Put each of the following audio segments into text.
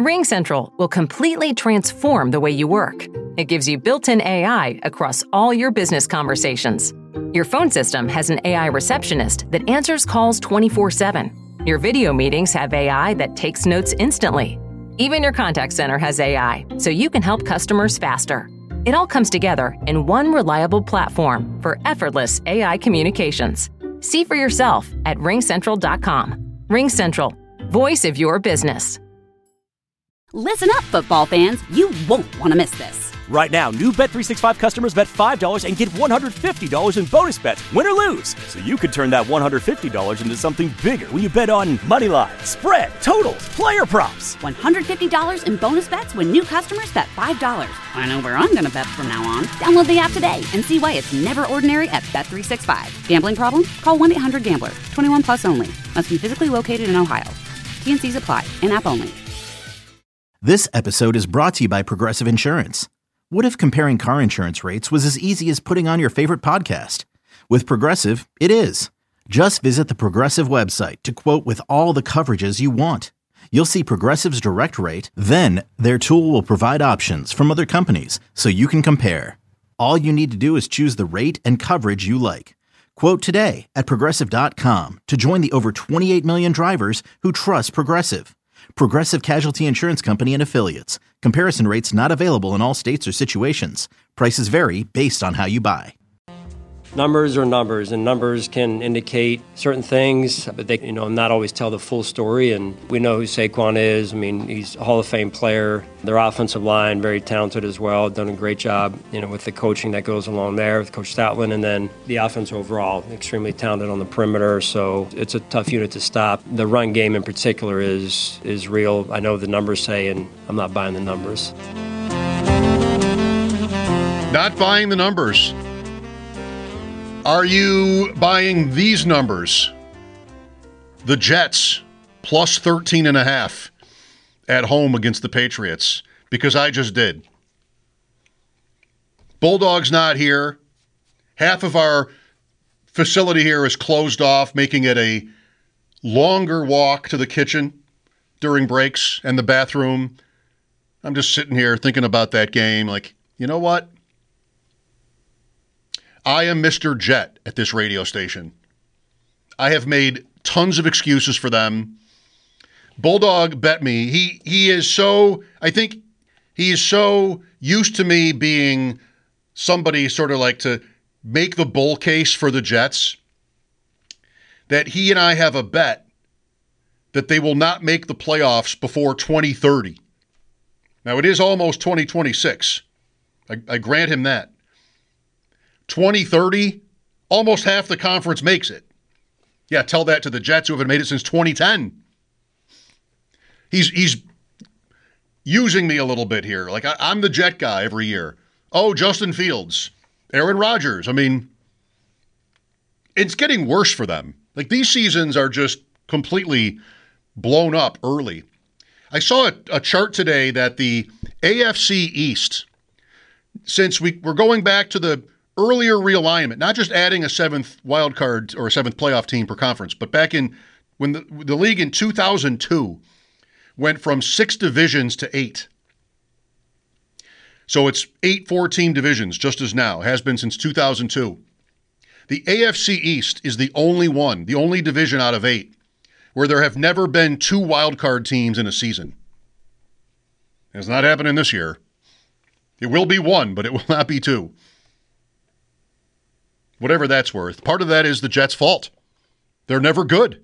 RingCentral will completely transform the way you work. It gives you built-in AI across all your business conversations. Your phone system has an AI receptionist that answers calls 24/7. Your video meetings have AI that takes notes instantly. Even your contact center has AI, so you can help customers faster. It all comes together in one reliable platform for effortless AI communications. See for yourself at ringcentral.com. RingCentral, voice of your business. Listen up, football fans. You won't want to miss this. Right now, new Bet365 customers bet $5 and get $150 in bonus bets, win or lose. So you could turn that $150 into something bigger when you bet on moneyline, spread, totals, player props. $150 in bonus bets when new customers bet $5. I know where I'm going to bet from now on. Download the app today and see why it's never ordinary at Bet365. Gambling problem? Call 1-800-GAMBLER. 21 plus only. Must be physically located in Ohio. T&Cs apply. In-app only. This episode is brought to you by Progressive Insurance. What if comparing car insurance rates was as easy as putting on your favorite podcast? With Progressive, it is. Just visit the Progressive website to quote with all the coverages you want. You'll see Progressive's direct rate, then their tool will provide options from other companies so you can compare. All you need to do is choose the rate and coverage you like. Quote today at Progressive.com to join the over 28 million drivers who trust Progressive. Progressive Casualty Insurance Company and Affiliates. Comparison rates not available in all states or situations. Prices vary based on how you buy. Numbers are numbers, and numbers can indicate certain things, but they, not always tell the full story. And we know who Saquon is. I mean, he's a Hall of Fame player. Their offensive line, very talented as well. Done a great job, with the coaching that goes along there with Coach Stoutland, and then the offense overall, extremely talented on the perimeter. So it's a tough unit to stop. The run game in particular is real. I know the numbers say, and I'm not buying the numbers. Not buying the numbers. Are you buying these numbers? The Jets plus 13.5 at home against the Patriots, because I just did. Bulldogs not here. Half of our facility here is closed off, making it a longer walk to the kitchen during breaks and the bathroom. I'm just sitting here thinking about that game like, you know what? I am Mr. Jet at this radio station. I have made tons of excuses for them. Bulldog bet me. He is so, I think he is so used to me being somebody sort of like to make the bull case for the Jets that he and I have a bet that they will not make the playoffs before 2030. Now, it is almost 2026. I grant him that. 2030, almost half the conference makes it. Yeah, tell that to the Jets who haven't made it since 2010. He's using me a little bit here. Like, I'm the Jet guy every year. Oh, Justin Fields, Aaron Rodgers. I mean, it's getting worse for them. Like, these seasons are just completely blown up early. I saw a chart today that the AFC East, since we're going back to the earlier realignment, not just adding a seventh wild card or a seventh playoff team per conference, but back in when the league in 2002 went from 6 divisions to 8. So it's 8 4-team divisions, just as now, has been since 2002. The AFC East is the only division out of 8 where there have never been 2 wild card teams in a season. It's not happening this year. It will be 1, but it will not be 2. Whatever that's worth. Part of that is the Jets' fault. They're never good.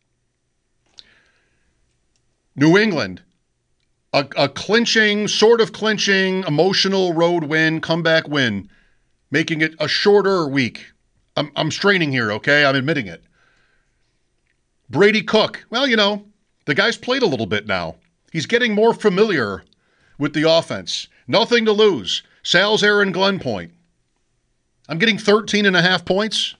New England, a clinching, sort of clinching, emotional road win, comeback win, making it a shorter week. I'm straining here, okay? I'm admitting it. Brady Cook, well, the guy's played a little bit now. He's getting more familiar with the offense. Nothing to lose. Salzer and Glen Point. I'm getting 13.5 points.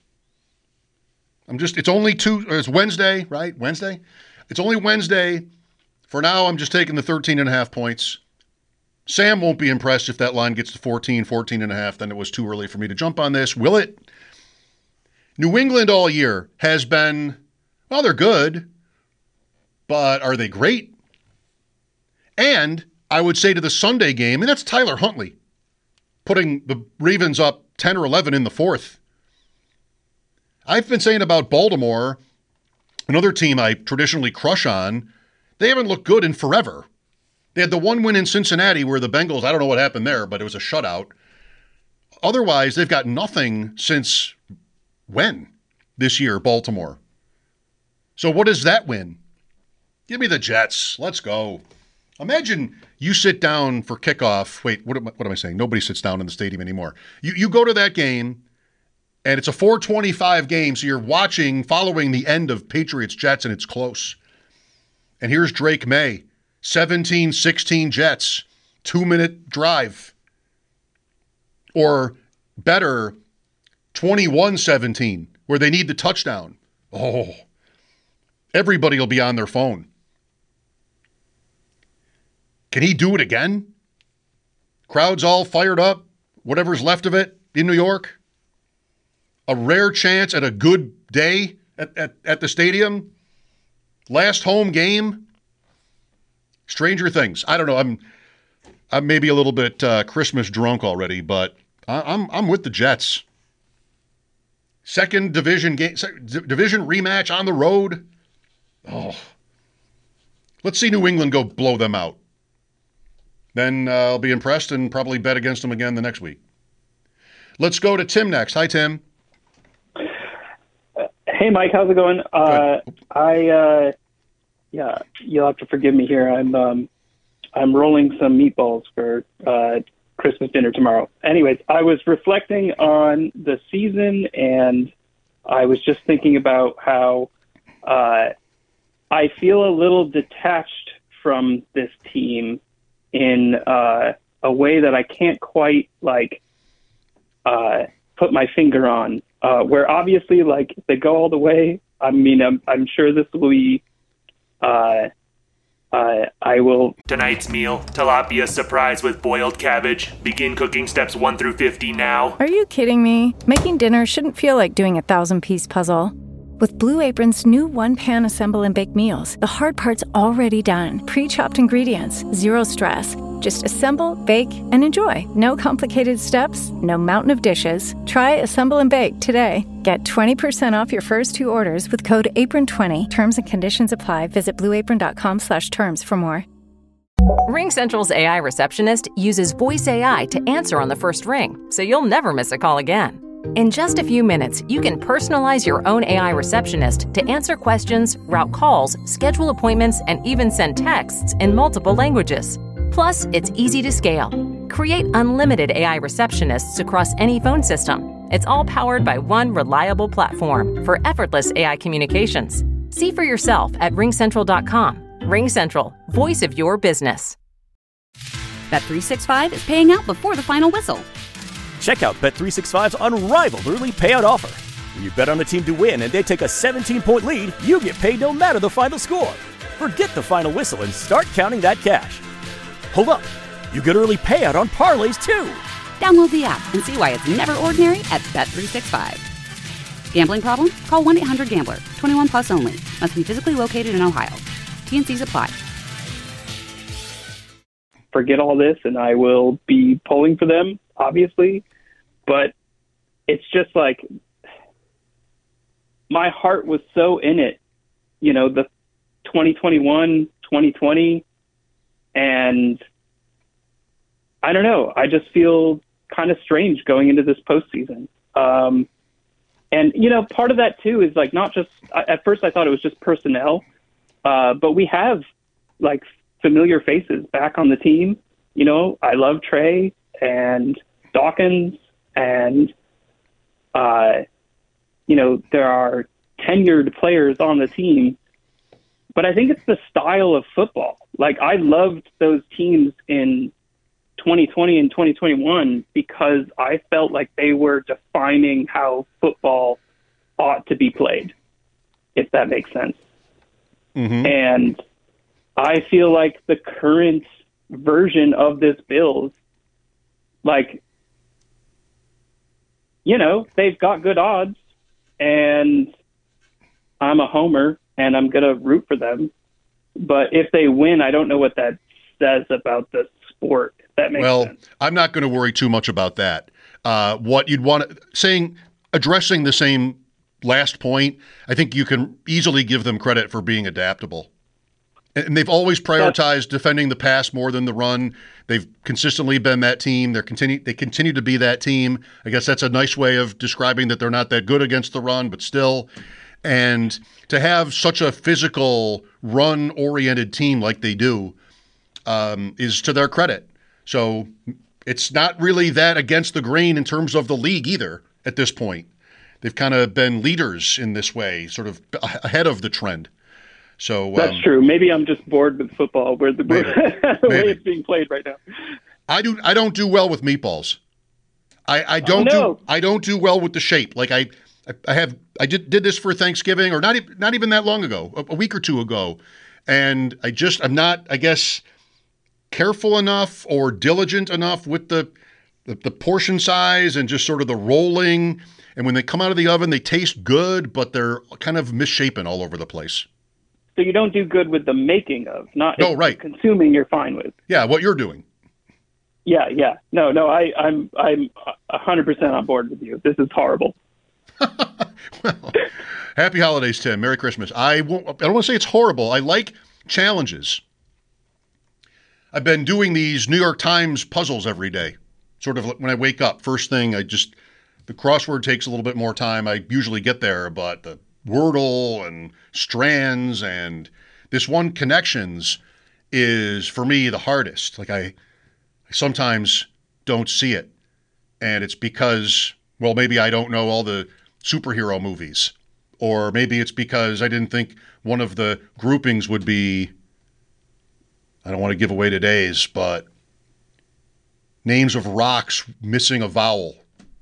It's Wednesday, right? Wednesday? It's only Wednesday. For now, I'm just taking the 13.5 points. Sam won't be impressed if that line gets to 14.5, then it was too early for me to jump on this. Will it? New England all year has been, well, they're good, but are they great? And I would say to the Sunday game, and that's Tyler Huntley, putting the Ravens up 10 or 11 in the fourth. I've been saying about Baltimore, another team I traditionally crush on, they haven't looked good in forever. They had the one win in Cincinnati where the Bengals, I don't know what happened there, but it was a shutout. Otherwise, they've got nothing since when this year, Baltimore. So what does that win? Give me the Jets. Let's go. Imagine you sit down for kickoff. Wait, what am I saying? Nobody sits down in the stadium anymore. You go to that game, and it's a 4:25 game, so you're following the end of Patriots-Jets, and it's close. And here's Drake May, 17-16 Jets, 2-minute drive. Or better, 21-17, where they need the touchdown. Oh, everybody will be on their phone. Can he do it again? Crowd's all fired up, whatever's left of it in New York. A rare chance at a good day at the stadium. Last home game. Stranger things. I don't know. I'm maybe a little bit Christmas drunk already, but I'm with the Jets. Second division game, division rematch on the road. Oh, let's see New England go blow them out. Then I'll be impressed and probably bet against them again the next week. Let's go to Tim next. Hi, Tim. Hey, Mike. How's it going? Yeah, you'll have to forgive me here. I'm rolling some meatballs for Christmas dinner tomorrow. Anyways, I was reflecting on the season, and I was just thinking about how I feel a little detached from this team in a way that I can't quite put my finger on. Where obviously, if they go all the way, I mean, I'm sure this will be. I will. Tonight's meal, tilapia surprise with boiled cabbage. Begin cooking steps 1 through 50 now. Are you kidding me? Making dinner shouldn't feel like doing a 1,000-piece puzzle. With Blue Apron's new one-pan assemble and bake meals, the hard part's already done. Pre-chopped ingredients, zero stress. Just assemble, bake, and enjoy. No complicated steps, no mountain of dishes. Try Assemble and Bake today. Get 20% off your first 2 orders with code APRON20. Terms and conditions apply. Visit blueapron.com/terms for more. RingCentral's AI receptionist uses voice AI to answer on the first ring, so you'll never miss a call again. In just a few minutes, you can personalize your own AI receptionist to answer questions, route calls, schedule appointments, and even send texts in multiple languages. Plus, it's easy to scale. Create unlimited AI receptionists across any phone system. It's all powered by one reliable platform for effortless AI communications. See for yourself at ringcentral.com. RingCentral, voice of your business. Bet365 is paying out before the final whistle. Check out Bet365's unrivaled early payout offer. When you bet on a team to win and they take a 17-point lead, you get paid no matter the final score. Forget the final whistle and start counting that cash. Hold up. You get early payout on parlays, too. Download the app and see why it's never ordinary at Bet365. Gambling problem? Call 1-800-GAMBLER. 21 plus only. Must be physically located in Ohio. T&Cs apply. Forget all this, and I will be pulling for them, obviously. But it's just my heart was so in it, the 2021, 2020, and I don't know. I just feel kind of strange going into this postseason. And, part of that, too, is not just at first I thought it was just personnel, but we have familiar faces back on the team. I love Trey and Dawkins and, there are tenured players on the team, but I think it's the style of football. I loved those teams in 2020 and 2021 because I felt like they were defining how football ought to be played, if that makes sense. Mm-hmm. And I feel like the current version of this Bills, they've got good odds, and I'm a homer, and I'm going to root for them. But if they win, I don't know what that says about the sport. If that makes sense. I'm not going to worry too much about that. What you'd want to addressing the same last point, I think you can easily give them credit for being adaptable. And they've always prioritized defending the pass more than the run. They've consistently been that team. They continue to be that team. I guess that's a nice way of describing that they're not that good against the run, but still. And to have such a physical, run-oriented team like they do is to their credit. So it's not really that against the grain in terms of the league either at this point. They've kind of been leaders in this way, sort of ahead of the trend. So that's true. Maybe I'm just bored with football, where the way it's being played right now. I don't do well with meatballs. I don't do well with the shape. Like I did this for Thanksgiving, or not even that long ago, a week or two ago, and I'm not, I guess, careful enough or diligent enough with the portion size and just sort of the rolling. And when they come out of the oven, they taste good, but they're kind of misshapen all over the place. So you don't do good with the making of, not right. Consuming you're fine with. Yeah, what you're doing. Yeah. No, I'm 100% on board with you. This is horrible. Well, happy holidays, Tim. Merry Christmas. I don't want to say it's horrible. I like challenges. I've been doing these New York Times puzzles every day. Sort of when I wake up, first thing, the crossword takes a little bit more time. I usually get there, but the Wordle and strands and this one connections is for me the hardest. Like I sometimes don't see it. And it's because, well, maybe I don't know all the superhero movies, or maybe it's because I didn't think one of the groupings would be, I don't want to give away today's, but names of rocks missing a vowel.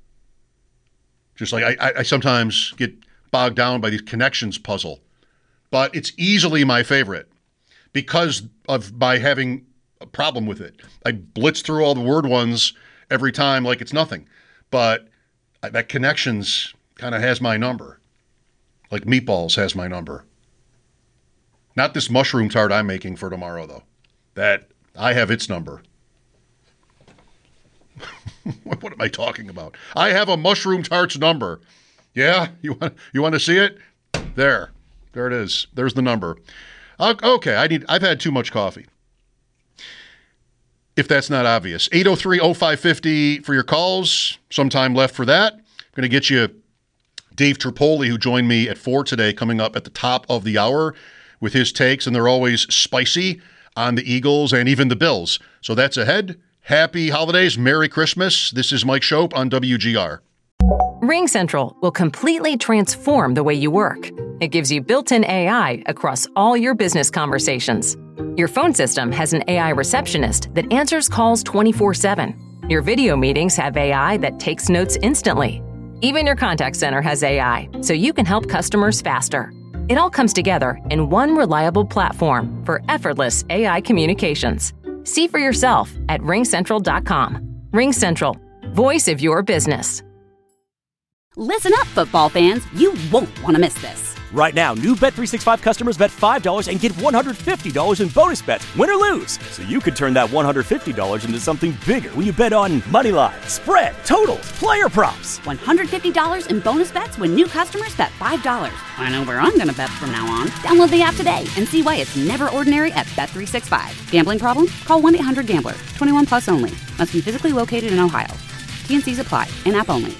Just like I sometimes get bogged down by these connections puzzle, but it's easily my favorite because of my having a problem with it. I blitz through all the word ones every time like it's nothing, but that connections kind of has my number, like meatballs has my number. Not this mushroom tart I'm making for tomorrow, though. That I have its number. What am I talking about? I have a mushroom tart's number. Yeah, you want to see it? There it is. There's the number. Okay, I've had too much coffee. If that's not obvious. 803-0550 for your calls. Some time left for that. I'm going to get you Dave Tripoli, who joined me at 4 today, coming up at the top of the hour with his takes, and they're always spicy on the Eagles and even the Bills. So that's ahead. Happy holidays. Merry Christmas. This is Mike Shope on WGR. RingCentral will completely transform the way you work. It gives you built-in AI across all your business conversations. Your phone system has an AI receptionist that answers calls 24/7. Your video meetings have AI that takes notes instantly. Even your contact center has AI, so you can help customers faster. It all comes together in one reliable platform for effortless AI communications. See for yourself at ringcentral.com. RingCentral, voice of your business. Listen up, football fans. You won't want to miss this. Right now, new Bet365 customers bet $5 and get $150 in bonus bets, win or lose. So you could turn that $150 into something bigger when you bet on moneyline, spread, totals, player props. $150 in bonus bets when new customers bet $5. I know where I'm going to bet from now on. Download the app today and see why it's never ordinary at Bet365. Gambling problem? Call 1-800-GAMBLER. 21 plus only. Must be physically located in Ohio. T&Cs apply. In-app only.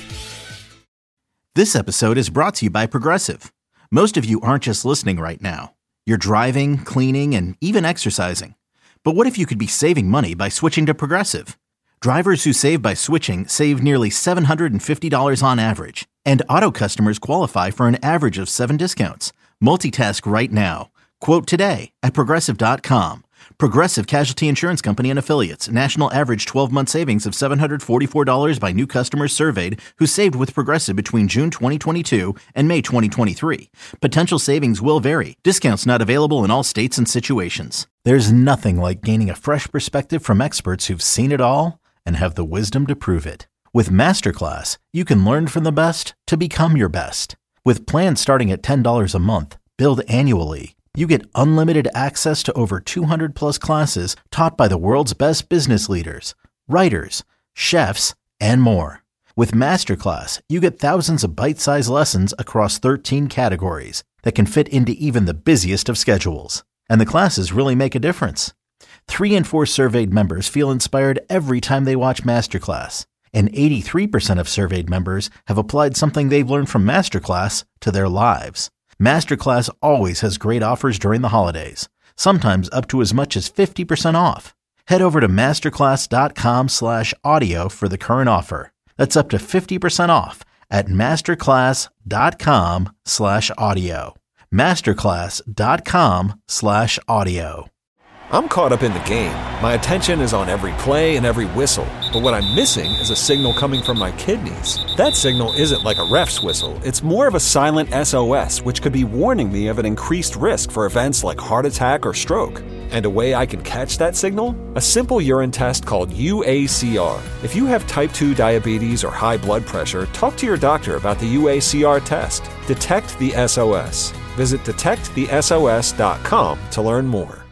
This episode is brought to you by Progressive. Most of you aren't just listening right now. You're driving, cleaning, and even exercising. But what if you could be saving money by switching to Progressive? Drivers who save by switching save nearly $750 on average. And auto customers qualify for an average of 7 discounts. Multitask right now. Quote today at Progressive.com. Progressive Casualty Insurance Company and Affiliates. National average 12-month savings of $744 by new customers surveyed who saved with Progressive between June 2022 and May 2023. Potential savings will vary. Discounts not available in all states and situations. There's nothing like gaining a fresh perspective from experts who've seen it all and have the wisdom to prove it. With Masterclass, you can learn from the best to become your best. With plans starting at $10 a month, billed annually, You get unlimited access to over 200 plus classes taught by the world's best business leaders, writers, chefs, and more. With Masterclass, you get thousands of bite-sized lessons across 13 categories that can fit into even the busiest of schedules. And the classes really make a difference. 3 in 4 surveyed members feel inspired every time they watch Masterclass. And 83% of surveyed members have applied something they've learned from Masterclass to their lives. Masterclass always has great offers during the holidays, sometimes up to as much as 50% off. Head over to masterclass.com/audio for the current offer. That's up to 50% off at masterclass.com/audio. masterclass.com/audio. I'm caught up in the game. My attention is on every play and every whistle. But what I'm missing is a signal coming from my kidneys. That signal isn't like a ref's whistle. It's more of a silent SOS, which could be warning me of an increased risk for events like heart attack or stroke. And a way I can catch that signal? A simple urine test called UACR. If you have type 2 diabetes or high blood pressure, talk to your doctor about the UACR test. Detect the SOS. Visit detectthesos.com to learn more.